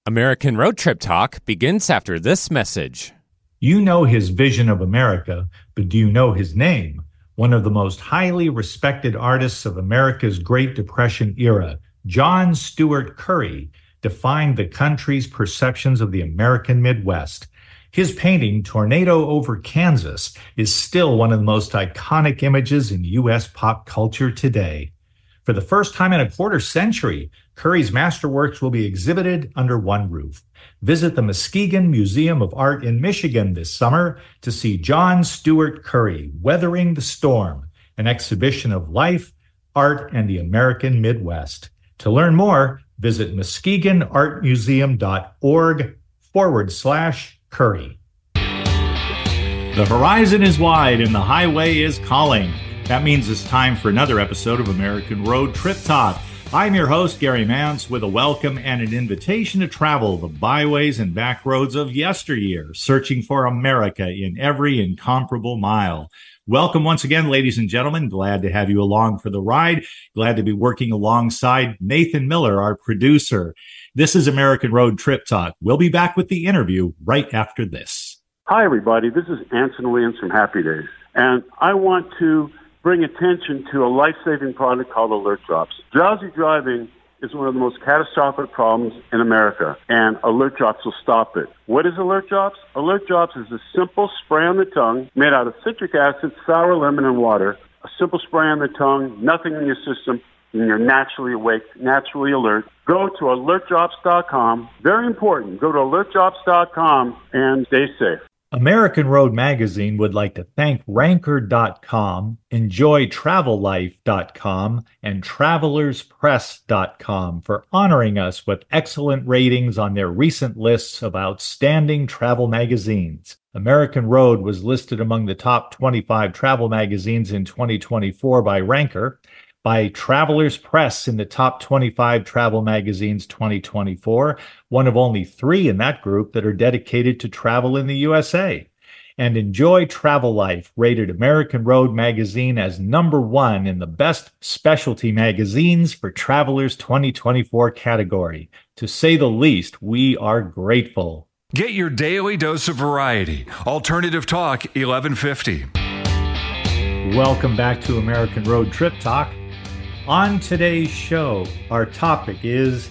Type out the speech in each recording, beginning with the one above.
American Road Trip Talk begins after this message. You know his vision of America, but do you know his name? One of the most highly respected artists of America's Great Depression era, John Steuart Curry, defined the country's perceptions of the American Midwest. His painting, Tornado over Kansas, is still one of the most iconic images in U.S. pop culture today. For the first time in a quarter century, Curry's masterworks will be exhibited under one roof. Visit the Muskegon Museum of Art in Michigan this summer to see John Steuart Curry, Weathering the Storm, an exhibition of life, art, and the American Midwest. To learn more, visit muskegonartmuseum.org/Curry. The horizon is wide and the highway is calling. That means it's time for another episode of American Road Trip Talk. I'm your host, Gary Mance, with a welcome and an invitation to travel the byways and back roads of yesteryear, searching for America in every incomparable mile. Welcome once again, ladies and gentlemen. Glad to have you along for the ride. Glad to be working alongside Nathan Miller, our producer. This is American Road Trip Talk. We'll be back with the interview right after this. Hi, everybody. This is Anson Williams from Happy Days, and I want to bring attention to a life-saving product called Alert Drops. Drowsy driving is one of the most catastrophic problems in America, and Alert Drops will stop it. What is Alert Drops? Alert Drops is a simple spray on the tongue made out of citric acid, sour lemon, and water. A simple spray on the tongue, nothing in your system, and you're naturally awake, naturally alert. Go to alertdrops.com. Very important. Go to alertdrops.com and stay safe. American Road Magazine would like to thank Ranker.com, EnjoyTravelLife.com, and TravelersPress.com for honoring us with excellent ratings on their recent lists of outstanding travel magazines. American Road was listed among the top 25 travel magazines in 2024 by Ranker, by Travelers Press in the top 25 travel magazines 2024, one of only 3 in that group that are dedicated to travel in the USA. And Enjoy Travel Life rated American Road Magazine as number 1 in the best specialty magazines for Travelers 2024 category. To say the least, we are grateful. Get your daily dose of variety. Alternative Talk 1150. Welcome back to American Road Trip Talk. On today's show, our topic is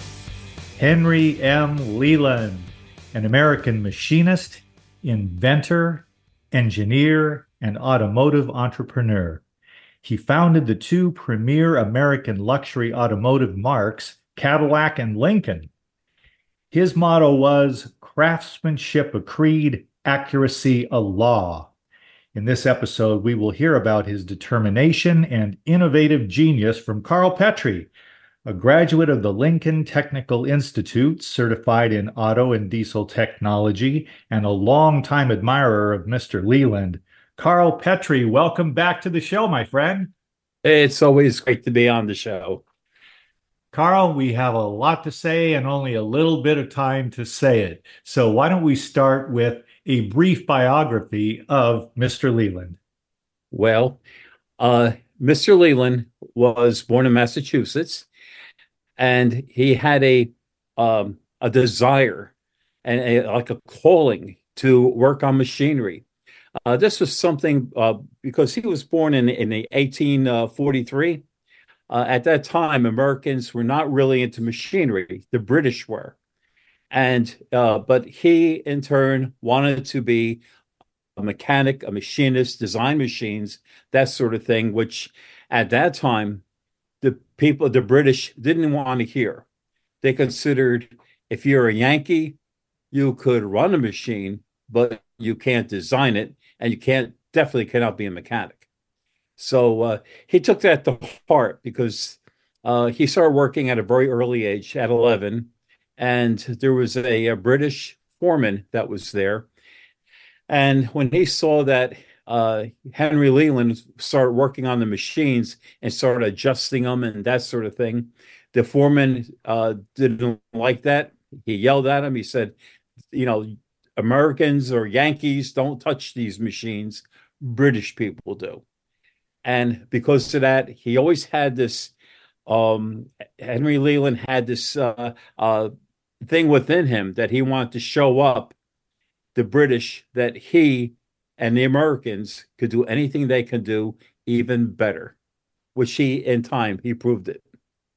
Henry M. Leland, an American machinist, inventor, engineer, and automotive entrepreneur. He founded the 2 premier American luxury automotive marques, Cadillac and Lincoln. His motto was, craftsmanship a creed, accuracy a law. In this episode, we will hear about his determination and innovative genius from Carl Petrie, a graduate of the Lincoln Technical Institute, certified in auto and diesel technology, and a longtime admirer of Mr. Leland. Carl Petrie, welcome back to the show, my friend. It's always great to be on the show. Carl, we have a lot to say and only a little bit of time to say it. So why don't we start with a brief biography of Mr. Leland? Well, Mr. Leland was born in Massachusetts, and he had a desire and like a calling to work on machinery. This was something because he was born in 1843. At that time, Americans were not really into machinery. The British were. But he, in turn, wanted to be a mechanic, a machinist, design machines, that sort of thing, which at that time, the British didn't want to hear. They considered if you're a Yankee, you could run a machine, but you can't design it, and you definitely cannot be a mechanic. So he took that to heart because he started working at a very early age, at 11, and there was a British foreman that was there. And when he saw that Henry Leland started working on the machines and started adjusting them and that sort of thing, the foreman didn't like that. He yelled at him. He said, Americans or Yankees don't touch these machines. British people do. And because of that, he always had this, Henry Leland had this thing within him that he wanted to show up the British that he and the Americans could do anything they can do even better, which in time, he proved it.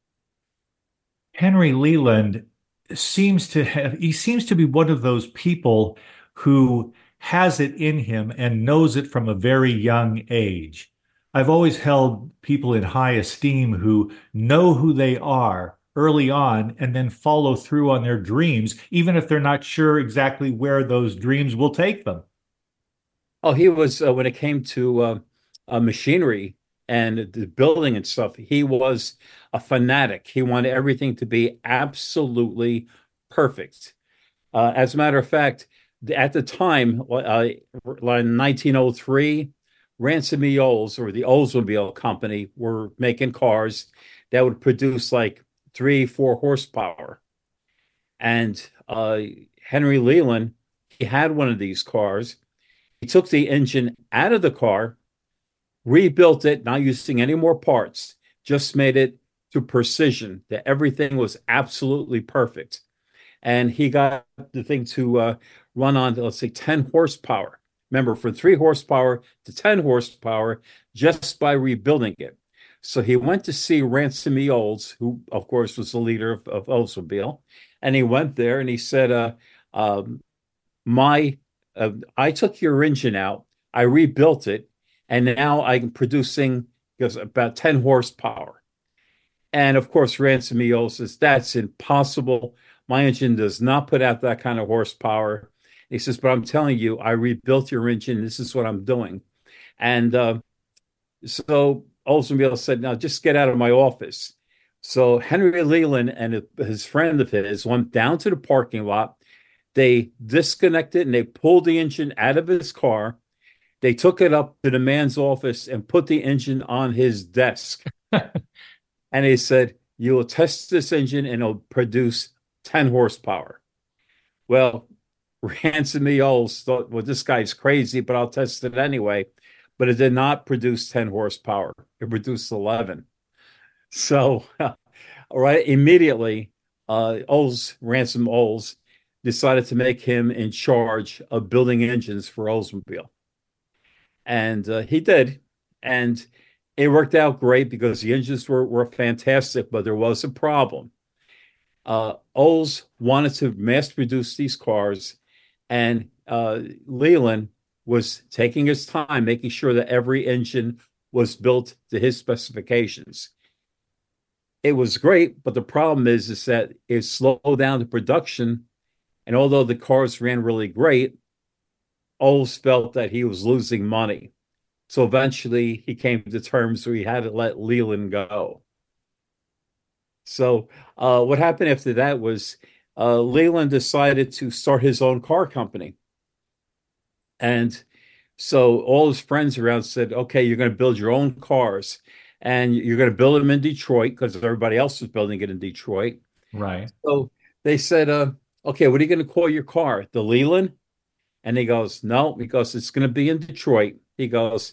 Henry Leland he seems to be one of those people who has it in him and knows it from a very young age. I've always held people in high esteem who know who they are early on and then follow through on their dreams, even if they're not sure exactly where those dreams will take them. Oh, he was when it came to machinery and the building and stuff. He was a fanatic. He wanted everything to be absolutely perfect. As a matter of fact, at the time, in 1903, Ransom E. Olds, or the Oldsmobile Company, were making cars that would produce like 3, 4 horsepower. And Henry Leland, he had one of these cars. He took the engine out of the car, rebuilt it, not using any more parts, just made it to precision, that everything was absolutely perfect. And he got the thing to run on, let's say, 10 horsepower. Remember, from 3 horsepower to 10 horsepower just by rebuilding it. So he went to see Ransom E. Olds, who, of course, was the leader of Oldsmobile. And he went there and he said, my I took your engine out, I rebuilt it, and now I'm producing about 10 horsepower. And of course, Ransom E. Olds says, that's impossible. My engine does not put out that kind of horsepower. He says, but I'm telling you, I rebuilt your engine. This is what I'm doing. And so Oldsmobile said, now just get out of my office. So Henry Leland and his friend of his went down to the parking lot. They disconnected and they pulled the engine out of his car. They took it up to the man's office and put the engine on his desk. And he said, you will test this engine and it'll produce 10 horsepower. Well, Ransom E. Olds thought, well, this guy's crazy, but I'll test it anyway. But it did not produce 10 horsepower. It produced 11. So, all right, immediately, Ransom Olds decided to make him in charge of building engines for Oldsmobile. And he did. And it worked out great because the engines were fantastic, but there was a problem. Olds wanted to mass produce these cars, and Leland was taking his time, making sure that every engine was built to his specifications. It was great, but the problem is that it slowed down the production. And although the cars ran really great, Olds felt that he was losing money. So eventually he came to terms where he had to let Leland go. So what happened after that was Leland decided to start his own car company. And so all his friends around said, okay, you're going to build your own cars and you're going to build them in Detroit because everybody else was building it in Detroit. Right. So they said, okay, what are you going to call your car? The Leland? And he goes, no, because it's going to be in Detroit. He goes,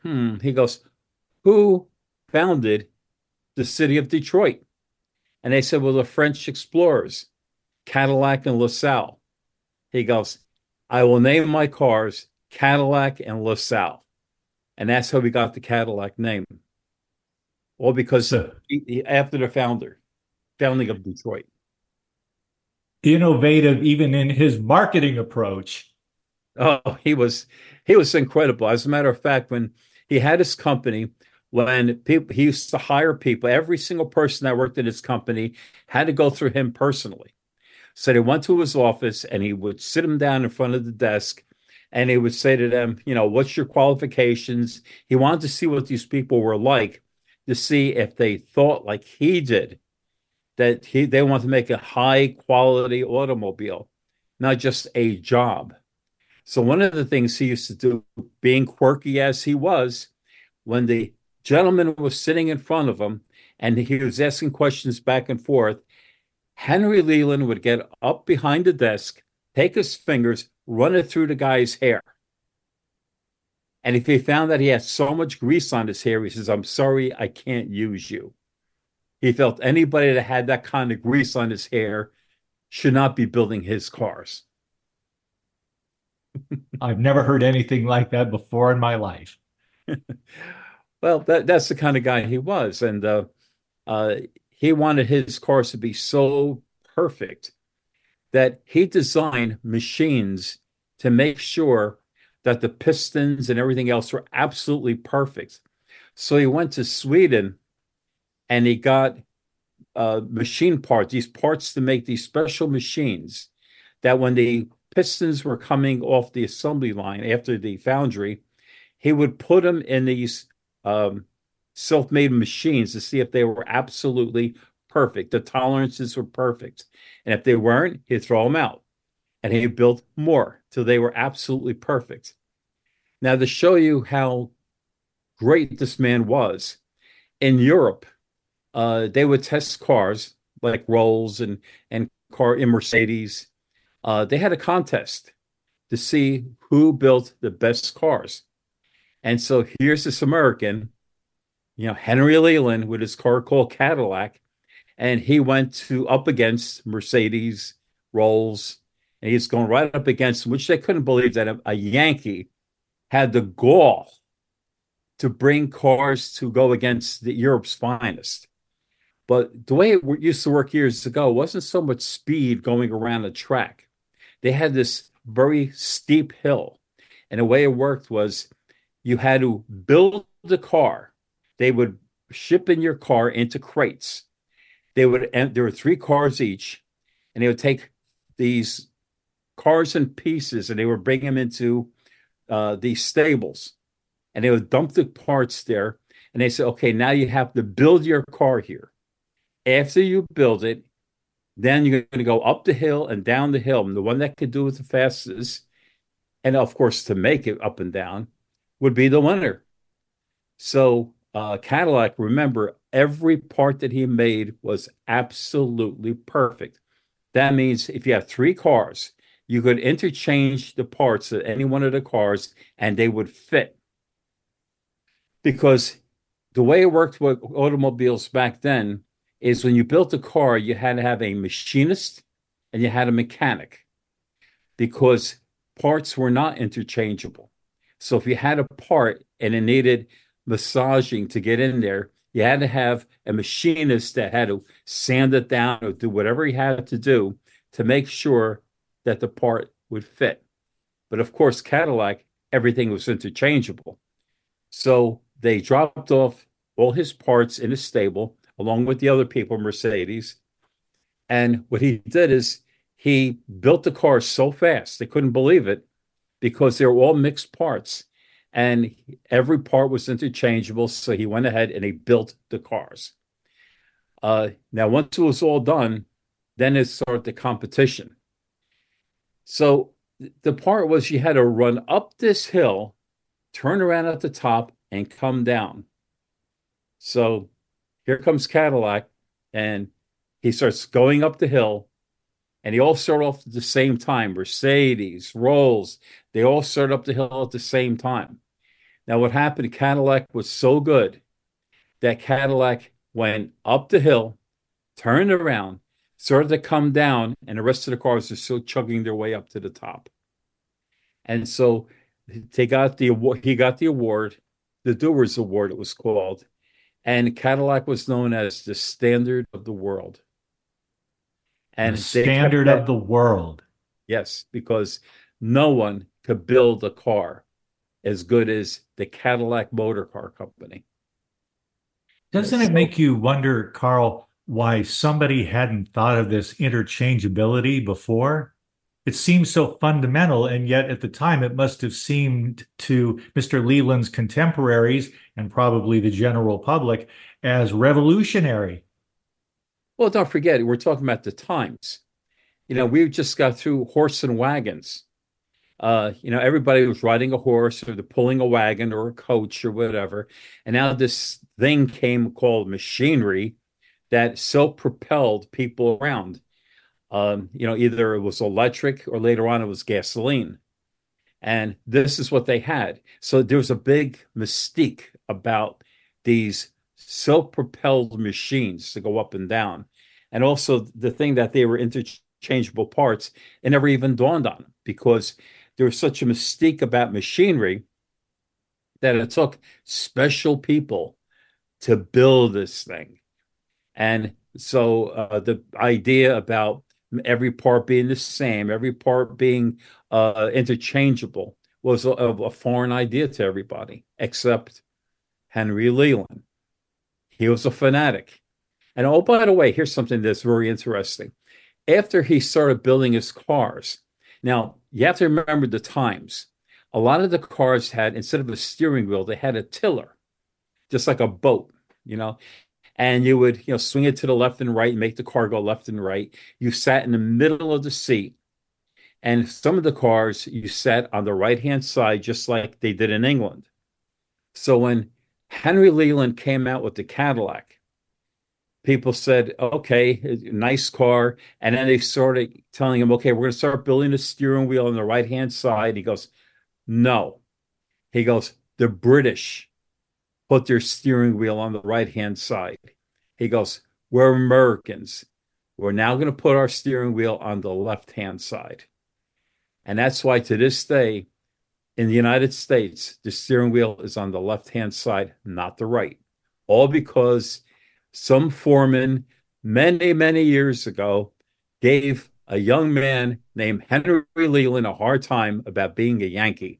who founded the city of Detroit? And they said, well, the French explorers, Cadillac and LaSalle. He goes, I will name my cars Cadillac and LaSalle. And that's how we got the Cadillac name. All because after the founding of Detroit. Innovative even in his marketing approach. Oh, he was incredible. As a matter of fact, when he had his company, he used to hire people, every single person that worked at his company had to go through him personally. So they went to his office and he would sit them down in front of the desk and he would say to them, what's your qualifications? He wanted to see what these people were like, to see if they thought like he did, that they want to make a high quality automobile, not just a job. So one of the things he used to do, being quirky as he was, when the gentleman was sitting in front of him and he was asking questions back and forth, Henry Leland would get up behind the desk, take his fingers, run it through the guy's hair. And if he found that he had so much grease on his hair, he says, I'm sorry, I can't use you. He felt anybody that had that kind of grease on his hair should not be building his cars. I've never heard anything like that before in my life. Well, that's the kind of guy he was. And uh, he wanted his cars to be so perfect that he designed machines to make sure that the pistons and everything else were absolutely perfect. So he went to Sweden and he got machine parts, these parts to make these special machines that when the pistons were coming off the assembly line after the foundry, he would put them in these self-made machines to see if they were absolutely perfect. The tolerances were perfect. And if they weren't, he'd throw them out. And he built more till they were absolutely perfect. Now, to show you how great this man was, in Europe, they would test cars like Rolls and car in Mercedes. They had a contest to see who built the best cars. And so here's this American, Henry Leland with his car called Cadillac, and he went to up against Mercedes, Rolls, and he's going right up against them, which they couldn't believe that a Yankee had the gall to bring cars to go against Europe's finest. But the way it used to work years ago wasn't so much speed going around a track. They had this very steep hill. And the way it worked was you had to build the car. They would ship in your car into crates. There were 3 cars each, and they would take these cars in pieces and they would bring them into these stables. And they would dump the parts there. And they said, okay, now you have to build your car here. After you build it, then you're going to go up the hill and down the hill. And the one that could do it the fastest, and of course, to make it up and down, would be the winner. So Cadillac, remember, every part that he made was absolutely perfect. That means if you have 3 cars, you could interchange the parts of any one of the cars and they would fit. Because the way it worked with automobiles back then is when you built a car, you had to have a machinist and you had a mechanic because parts were not interchangeable. So if you had a part and it needed massaging to get in there, you had to have a machinist that had to sand it down or do whatever he had to do to make sure that the part would fit. But of course, Cadillac, everything was interchangeable. So they dropped off all his parts in his stable, along with the other people, Mercedes. And what he did is he built the car so fast, they couldn't believe it because they were all mixed parts. And every part was interchangeable. So he went ahead and he built the cars. Now, once it was all done, then it started the competition. So the part was you had to run up this hill, turn around at the top, and come down. So here comes Cadillac, and he starts going up the hill, and they all start off at the same time. Mercedes, Rolls, they all start up the hill at the same time. Now, what happened, Cadillac was so good that Cadillac went up the hill, turned around, started to come down, and the rest of the cars are still chugging their way up to the top. And so he got the award, the Doers Award it was called, and Cadillac was known as the standard of the world. And the standard of the world. Yes, because no one could build a car as good as the Cadillac Motor Car Company. Doesn't it make you wonder, Carl, why somebody hadn't thought of this interchangeability before? It seems so fundamental, and yet at the time it must have seemed to Mr. Leland's contemporaries and probably the general public as revolutionary. Well, don't forget, we're talking about the times. We just got through horse and wagons. Everybody was riding a horse or pulling a wagon or a coach or whatever. And now this thing came called machinery that self-propelled people around. Either it was electric or later on it was gasoline. And this is what they had. So there was a big mystique about these self-propelled machines to go up and down. And also the thing that they were interchangeable parts. It never even dawned on him because there was such a mystique about machinery that it took special people to build this thing. And so the idea about every part being the same, every part being interchangeable was a foreign idea to everybody, except Henry Leland. He was a fanatic. And oh, by the way, here's something that's very interesting. After he started building his cars, now you have to remember the times. A lot of the cars had, instead of a steering wheel, they had a tiller, just like a boat, and you would, swing it to the left and right and make the car go left and right. You sat in the middle of the seat. And some of the cars you sat on the right-hand side, just like they did in England. So when Henry Leland came out with the Cadillac, people said, okay, nice car. And then they started telling him, okay, we're going to start building the steering wheel on the right-hand side. He goes, no. He goes, the British put their steering wheel on the right-hand side. He goes, we're Americans. We're now going to put our steering wheel on the left-hand side. And that's why to this day, in the United States, the steering wheel is on the left-hand side, not the right. All because some foreman many, many years ago gave a young man named Henry Leland a hard time about being a Yankee.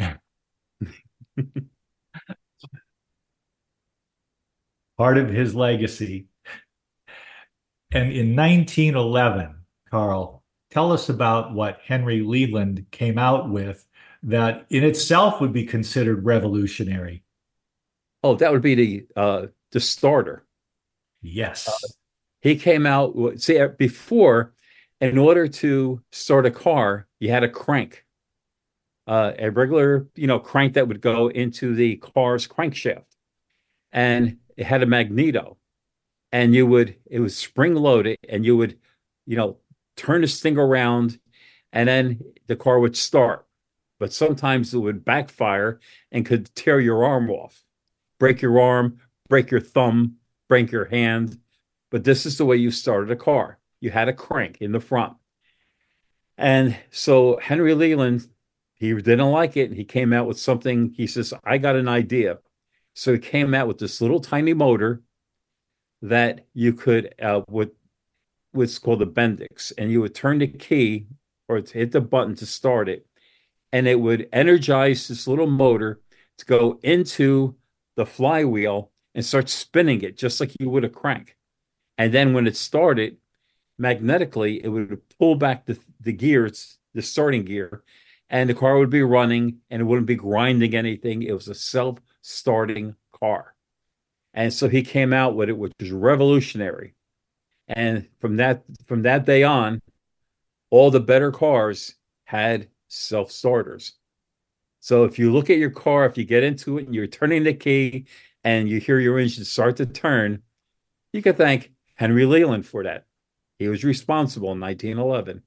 Part of his legacy. And in 1911, Carl, tell us about what Henry Leland came out with that in itself would be considered revolutionary. Oh, that would be the starter. Yes. He came out, see, before, in order to start a car, you had a crank, a regular, crank that would go into the car's crankshaft. And it had a magneto. And it was spring loaded, and you would, turn this thing around, and then the car would start. But sometimes it would backfire and could tear your arm off, break your arm, break your thumb, break your hand. But this is the way you started a car. You had a crank in the front. And so Henry Leland, he didn't like it. He came out with something. He says, I got an idea. So he came out with this little tiny motor that you could, what's called a Bendix, and you would turn the key or hit the button to start it, and it would energize this little motor to go into the flywheel and start spinning it just like you would a crank. And then when it started, magnetically, it would pull back the gears, the starting gear, and the car would be running, and it wouldn't be grinding anything. It was a self-starting car. And so he came out with it, which was revolutionary. And from that day on, all the better cars had self-starters. So if you look at your car, if you get into it and you're turning the key and you hear your engine start to turn, you can thank Henry Leland for that. He was responsible in 1911.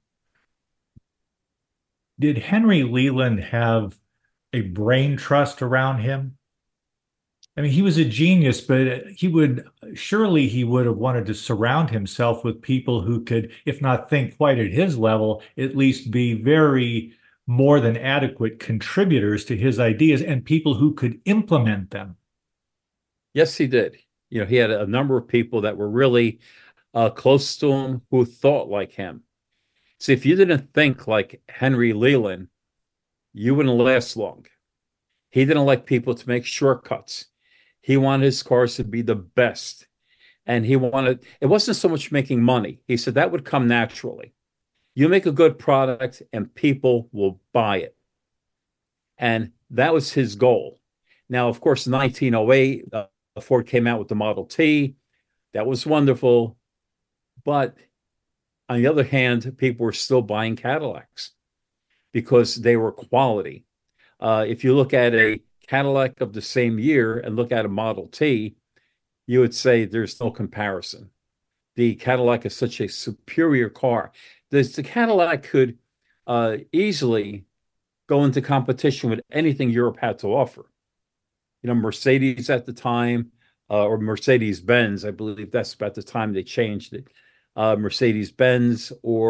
Did Henry Leland have a brain trust around him? I mean, he was a genius, but he would have wanted to surround himself with people who could, if not think quite at his level, at least be very more than adequate contributors to his ideas and people who could implement them. Yes, he did. He had a number of people that were really close to him who thought like him. See, if you didn't think like Henry Leland, you wouldn't last long. He didn't like people to make shortcuts. He wanted his cars to be the best. And it wasn't so much making money. He said that would come naturally. You make a good product and people will buy it. And that was his goal. Now, of course, in 1908, Ford came out with the Model T. That was wonderful. But on the other hand, people were still buying Cadillacs because they were quality. If you look at a Cadillac of the same year and look at a Model T, you would say there's no comparison. The Cadillac is such a superior car. The Cadillac could easily go into competition with anything Europe had to offer. Mercedes at the time, or Mercedes-Benz, I believe that's about the time they changed it. Mercedes-Benz or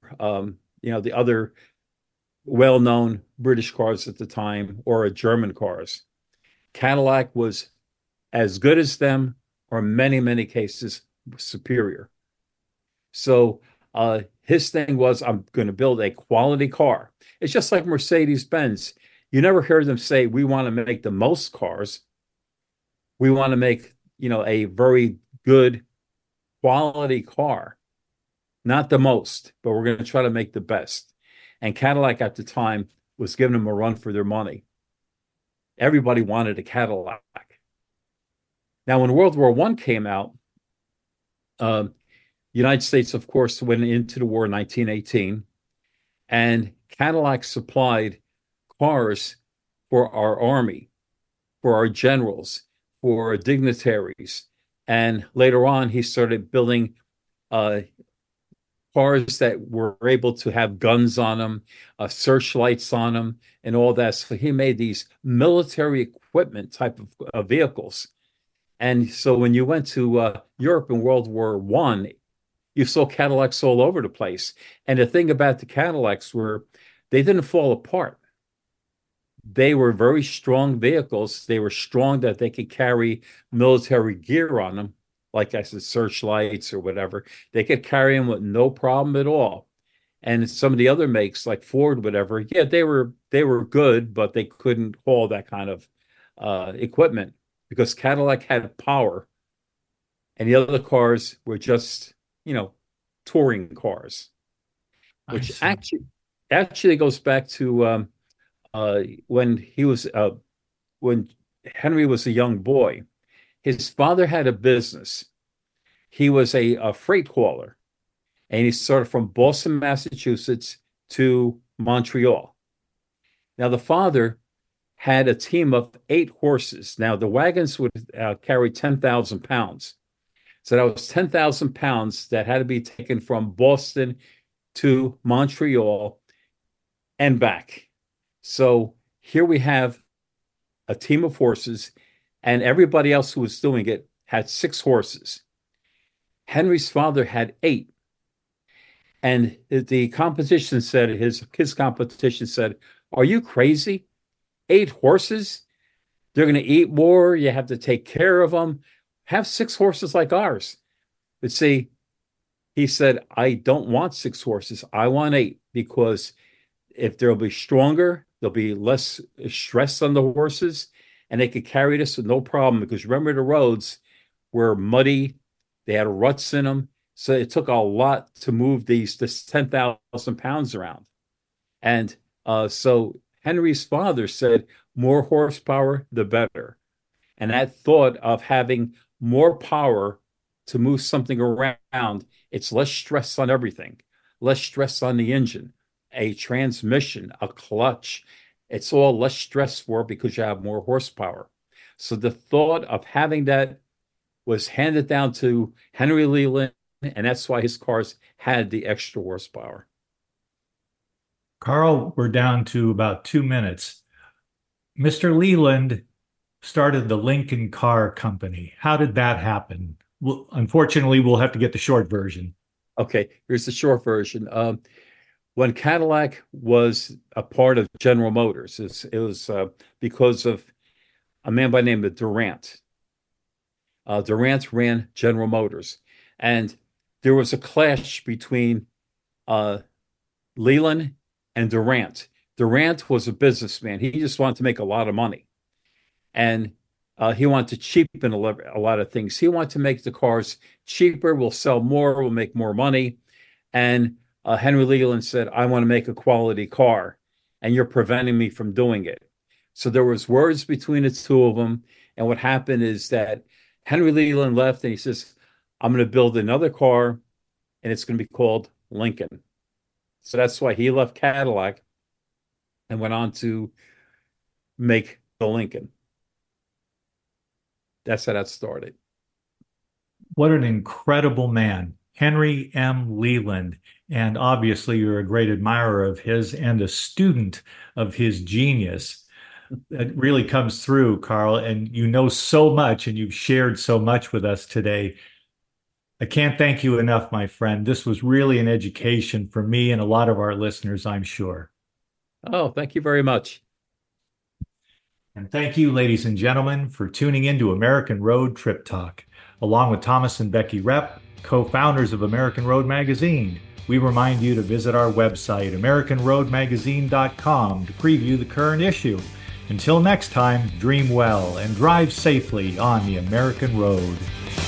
the other well-known British cars at the time or German cars. Cadillac was as good as them, or in many, many cases, superior. So his thing was, I'm going to build a quality car. It's just like Mercedes-Benz. You never hear them say, we want to make the most cars. We want to make, a very good quality car. Not the most, but we're going to try to make the best. And Cadillac at the time was giving them a run for their money. Everybody wanted a Cadillac. Now, when World War I came out, the United States, of course, went into the war in 1918, and Cadillac supplied cars for our army, for our generals, for our dignitaries. And later on, he started building cars that were able to have guns on them, searchlights on them, and all that. So he made these military equipment type of vehicles. And so when you went to Europe in World War I, you saw Cadillacs all over the place. And the thing about the Cadillacs were they didn't fall apart. They were very strong vehicles. They were strong that they could carry military gear on them, like I said, searchlights or whatever. They could carry them with no problem at all. And some of the other makes, like Ford, whatever, yeah, they were good, but they couldn't haul that kind of equipment because Cadillac had power, and the other cars were just, touring cars, which actually goes back to when Henry was a young boy. His father had a business. He was a freight hauler, and he started from Boston, Massachusetts to Montreal. Now, the father had a team of 8 horses. Now, the wagons would carry 10,000 pounds. So that was 10,000 pounds that had to be taken from Boston to Montreal and back. So here we have a team of horses, and everybody else who was doing it had 6 horses. Henry's father had 8. And the competition said, his competition said, are you crazy? 8 horses? They're going to eat more. You have to take care of them. Have 6 horses like ours. But see, he said, I don't want 6 horses. I want 8, because if they'll be stronger, there'll be less stress on the horses, and they could carry this with no problem. Because remember, the roads were muddy. They had ruts in them. So it took a lot to move this 10,000 pounds around. And so Henry's father said, more horsepower, the better. And that thought of having more power to move something around, it's less stress on everything, less stress on the engine, a transmission, a clutch. It's all less stress for because you have more horsepower. So the thought of having that was handed down to Henry Leland, and that's why his cars had the extra horsepower. Carl, we're down to about 2 minutes. Mr. Leland started the Lincoln Car Company. How did that happen? Well, unfortunately, we'll have to get the short version. Okay, here's the short version. When Cadillac was a part of General Motors, it was because of a man by the name of Durant. Durant ran General Motors, and there was a clash between Leland and Durant. Durant was a businessman. He just wanted to make a lot of money, and he wanted to cheapen a lot of things. He wanted to make the cars cheaper. We'll sell more. We'll make more money. And Henry Leland said, I want to make a quality car, and you're preventing me from doing it. So there was words between the two of them. And what happened is that Henry Leland left, and he says, I'm going to build another car, and it's going to be called Lincoln. So that's why he left Cadillac and went on to make the Lincoln. That's how that started. What an incredible man, Henry M. Leland. And obviously, you're a great admirer of his and a student of his genius. That really comes through, Carl. And you know so much, and you've shared so much with us today. I can't thank you enough, my friend. This was really an education for me and a lot of our listeners, I'm sure. Oh, thank you very much. And thank you, ladies and gentlemen, for tuning in to American Road Trip Talk. Along with Thomas and Becky Repp, co-founders of American Road Magazine, we remind you to visit our website, AmericanRoadMagazine.com, to preview the current issue. Until next time, dream well and drive safely on the American road.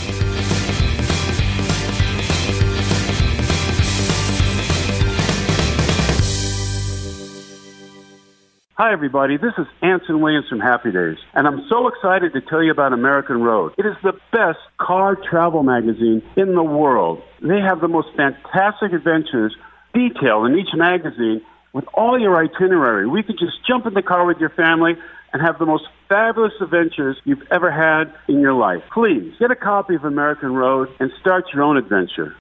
Hi, everybody. This is Anson Williams from Happy Days, and I'm so excited to tell you about American Road. It is the best car travel magazine in the world. They have the most fantastic adventures detailed in each magazine with all your itinerary. We could just jump in the car with your family and have the most fabulous adventures you've ever had in your life. Please get a copy of American Road and start your own adventure.